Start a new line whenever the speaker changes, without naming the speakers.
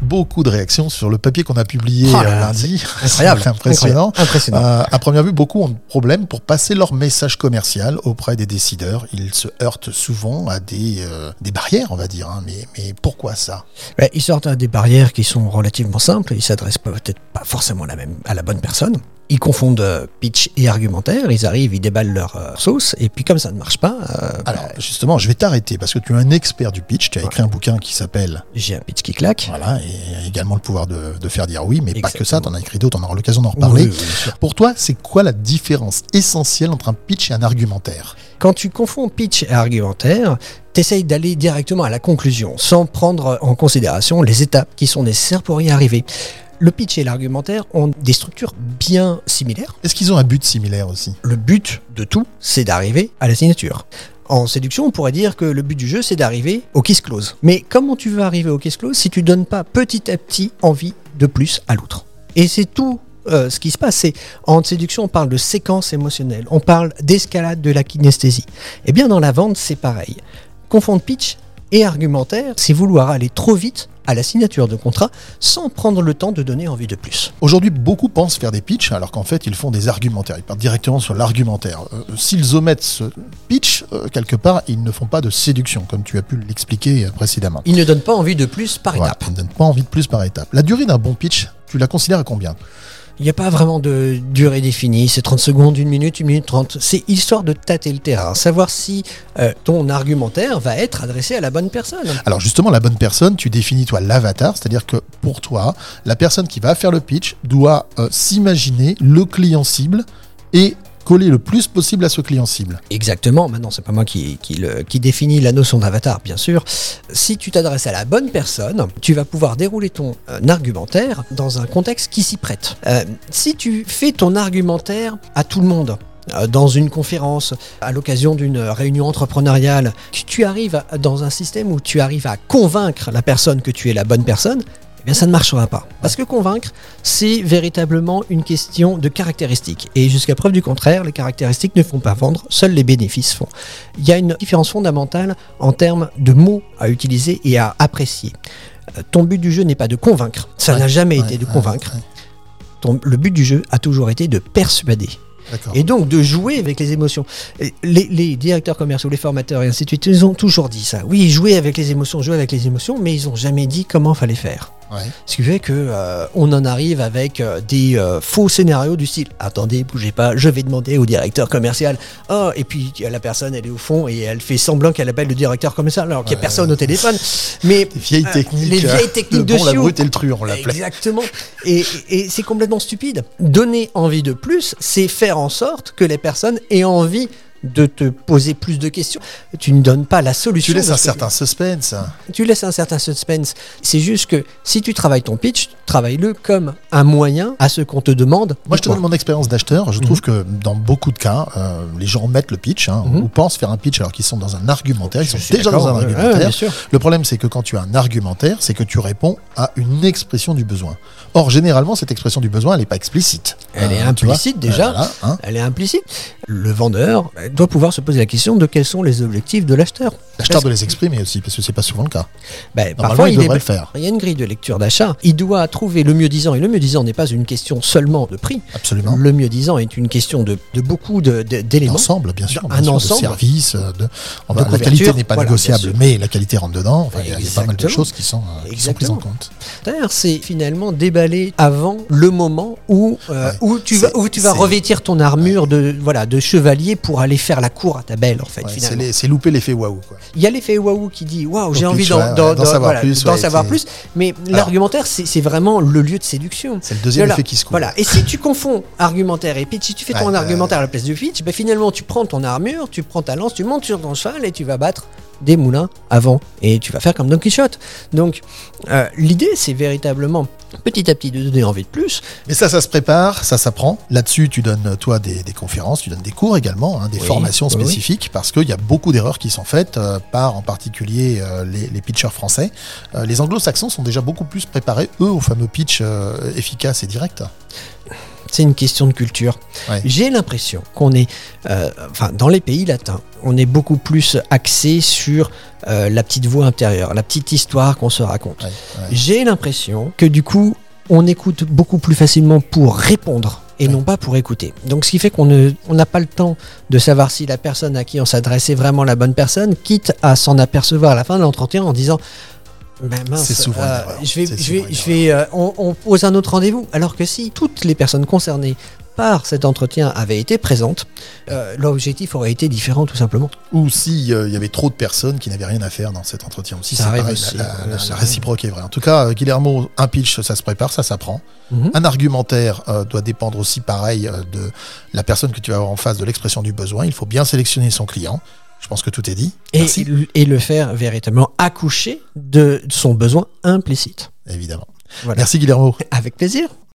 beaucoup de réactions sur le papier qu'on a publié lundi.
Incroyable.
Impressionnant.
Impressionnant.
À première vue, beaucoup ont de problèmes pour passer leur message commercial auprès des décideurs. Ils se heurtent souvent à des barrières, on va dire. Hein. Mais pourquoi ça ?
Ils sortent à des barrières qui sont relativement simples. Ils s'adressent peut-être pas forcément à la bonne personne. Ils confondent pitch et argumentaire, ils arrivent, ils déballent leur sauce, et puis comme ça ne marche pas...
Alors justement, je vais t'arrêter, parce que tu es un expert du pitch, tu as écrit un bouquin qui s'appelle...
J'ai un pitch qui claque.
Voilà, et également le pouvoir de faire dire oui, mais
Exactement.
pas que ça, tu en as écrit d'autres, on aura l'occasion d'en reparler.
Oui,
pour toi, c'est quoi la différence essentielle entre un pitch et un argumentaire ?
Quand tu confonds pitch et argumentaire, t'essayes d'aller directement à la conclusion, sans prendre en considération les étapes qui sont nécessaires pour y arriver. Le pitch et l'argumentaire ont des structures bien similaires.
Est-ce qu'ils ont un but similaire aussi ?
Le but de tout, c'est d'arriver à la signature. En séduction, on pourrait dire que le but du jeu, c'est d'arriver au kiss close. Mais comment tu veux arriver au kiss close si tu donnes pas petit à petit envie de plus à l'autre ? Et c'est tout ce qui se passe. En séduction, on parle de séquence émotionnelle, on parle d'escalade de la kinesthésie. Et bien dans la vente, c'est pareil. Confondre pitch et argumentaire, c'est vouloir aller trop vite à la signature de contrat sans prendre le temps de donner envie de plus.
Aujourd'hui, beaucoup pensent faire des pitchs alors qu'en fait, ils font des argumentaires. Ils partent directement sur l'argumentaire. S'ils omettent ce pitch, quelque part, ils ne font pas de séduction, comme tu as pu l'expliquer précédemment.
Ils ne donnent pas envie de plus par étape.
Ils ne donnent pas envie de plus par étape. La durée d'un bon pitch, tu la considères à combien ?
Il n'y a pas vraiment de durée définie, c'est 30 secondes, 1 minute 30. C'est histoire de tâter le terrain, savoir si ton argumentaire va être adressé à la bonne personne.
Alors justement, la bonne personne, tu définis toi l'avatar, c'est-à-dire que pour toi, la personne qui va faire le pitch doit s'imaginer le client cible et coller le plus possible à ce client cible.
Exactement, maintenant c'est pas moi qui définit la notion d'avatar, bien sûr. Si tu t'adresses à la bonne personne, tu vas pouvoir dérouler ton argumentaire dans un contexte qui s'y prête. Si tu fais ton argumentaire à tout le monde, dans une conférence, à l'occasion d'une réunion entrepreneuriale, tu arrives dans un système où tu arrives à convaincre la personne que tu es la bonne personne, eh bien ça ne marchera pas. Parce que convaincre, c'est véritablement une question de caractéristiques. Et jusqu'à preuve du contraire, les caractéristiques ne font pas vendre, seuls les bénéfices font. Il y a une différence fondamentale en termes de mots à utiliser et à apprécier. Ton but du jeu n'est pas de convaincre, ça n'a jamais été de convaincre. Le but du jeu a toujours été de persuader.
D'accord.
Et donc de jouer avec les émotions. Les directeurs commerciaux, les formateurs et ainsi de suite, ils ont toujours dit ça. Oui, jouer avec les émotions, mais ils n'ont jamais dit comment fallait faire.
Ouais.
Ce qui fait que on en arrive avec des faux scénarios du style « Attendez, bougez pas, je vais demander au directeur commercial. » Oh, et puis la personne, elle est au fond et elle fait semblant qu'elle appelle le directeur commercial alors qu'il n'y a personne au téléphone. Mais
les vieilles techniques,
de
bon, la
Sioux.
brute et le truand, on l'appelait.
Exactement. Et c'est complètement stupide. Donner envie de plus, c'est faire en sorte que les personnes aient envie de te poser plus de questions. Tu ne donnes pas la solution.
Tu laisses un certain suspense.
Tu laisses un certain suspense. C'est juste que si tu travailles ton pitch, travaille-le comme un moyen à ce qu'on te demande.
Moi, je te donne mon expérience d'acheteur. Je trouve que dans beaucoup de cas, les gens omettent le pitch ou pensent faire un pitch alors qu'ils sont dans un argumentaire. Ils sont déjà dans un argumentaire.
Bien sûr.
Le problème, c'est que quand tu as un argumentaire, c'est que tu réponds à une expression du besoin. Or, généralement, cette expression du besoin, elle n'est pas explicite.
Elle est implicite déjà.
Voilà,
Elle est implicite. Le vendeur doit pouvoir se poser la question de quels sont les objectifs de l'acheteur.
L'acheteur doit les exprimer aussi, parce que c'est pas souvent le cas.
Parfois,
il devrait le faire.
Il y a une grille de lecture d'achat. Il doit trouver le mieux disant. Et le mieux disant n'est pas une question seulement de prix.
Absolument.
Le mieux disant est une question de beaucoup d'éléments.
Ensemble, bien sûr.
Un ensemble.
De services. La qualité n'est pas négociable, mais la qualité rentre dedans. Enfin, il y a pas mal de choses qui sont prises en compte.
D'ailleurs, c'est finalement déballer avant le moment où tu vas revêtir ton armure de chevalier pour aller faire la cour à ta belle, en fait. Finalement.
C'est louper l'effet waouh.
Il y a l'effet waouh qui dit waouh, j'ai envie d'en savoir plus. Mais l'argumentaire, c'est vraiment le lieu de séduction.
C'est le deuxième effet qui se coule.
Voilà. Et si tu confonds argumentaire et pitch, si tu fais ton argumentaire à la place du pitch, finalement tu prends ton armure, tu prends ta lance, tu montes sur ton cheval et tu vas battre des moulins avant. Et tu vas faire comme Don Quichotte. Donc l'idée, c'est véritablement petit à petit de donner envie de plus.
Mais ça se prépare, ça s'apprend. Là-dessus, tu donnes, toi, des conférences, tu donnes des cours également, des formations spécifiques, parce qu'il y a beaucoup d'erreurs qui sont faites par, en particulier, les pitchers français. Les anglo-saxons sont déjà beaucoup plus préparés, eux, au fameux pitch efficace et direct.
c'est une question de culture.
Ouais.
J'ai l'impression qu'on est, dans les pays latins, on est beaucoup plus axé sur la petite voix intérieure, la petite histoire qu'on se raconte.
Ouais.
J'ai l'impression que du coup, on écoute beaucoup plus facilement pour répondre et non pas pour écouter. Donc ce qui fait qu'on n'a pas le temps de savoir si la personne à qui on s'adresse est vraiment la bonne personne, quitte à s'en apercevoir à la fin de l'entretien en disant ben mince,
C'est souvent une erreur.
on pose un autre rendez-vous. Alors que si toutes les personnes concernées par cet entretien avaient été présentes, l'objectif aurait été différent tout simplement.
Ou s'il y avait trop de personnes qui n'avaient rien à faire dans cet entretien aussi.
Ça
C'est
arrive
pareil,
aussi,
la réciproque est vraie. En tout cas, Guillermo, un pitch, ça se prépare, ça s'apprend. Un argumentaire doit dépendre aussi pareil de la personne que tu vas avoir en face, de l'expression du besoin. Il faut bien sélectionner son client. Je pense que tout est dit. Merci.
Et le faire véritablement accoucher de son besoin implicite.
Évidemment.
Voilà.
Merci Guillermo.
Avec plaisir.